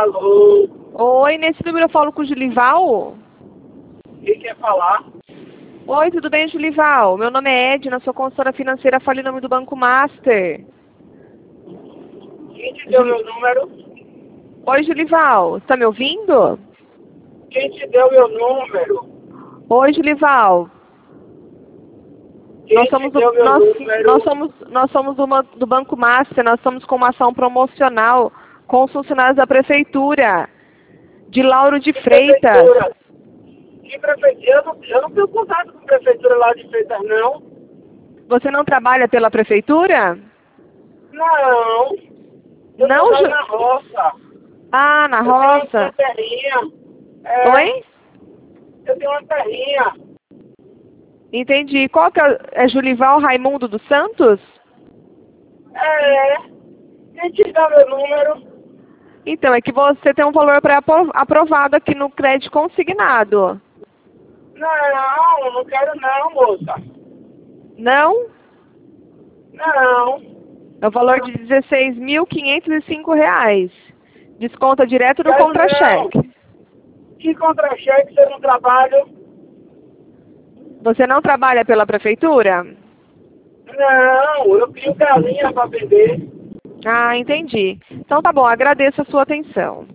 Alô? Oi, nesse número eu falo com o Julival? Quem quer falar? Oi, tudo bem, Julival? Meu nome é Edna, sou consultora financeira, falo em nome do Banco Master. Quem te deu meu número? Oi, Julival, está me ouvindo? Quem te deu meu número? Oi, Julival. Quem te deu meu número? Nós somos do Banco Master, nós estamos com uma ação promocional com os funcionários da Prefeitura, de Lauro de Freitas. Prefeitura? Que prefeitura? Eu não tenho contato com a prefeitura lá de Freitas, não. Você não trabalha pela Prefeitura? Não. Eu Não, trabalho na roça. Ah, na Eu tenho roça. uma terrinha. É, Oi? eu tenho uma terrinha. Entendi. Qual que é Julival Raimundo dos Santos? É. Quem te dá meu número? Então, é que você tem um valor pré-aprovado aqui no crédito consignado. Não quero não, moça. Não? Não. É o valor de R$ 16.505. Desconta direto do Quero contra-cheque. Que contra-cheque você não trabalha? Você não trabalha pela Prefeitura? Não, eu crio galinha para vender. Ah, entendi. Então tá bom, agradeço a sua atenção.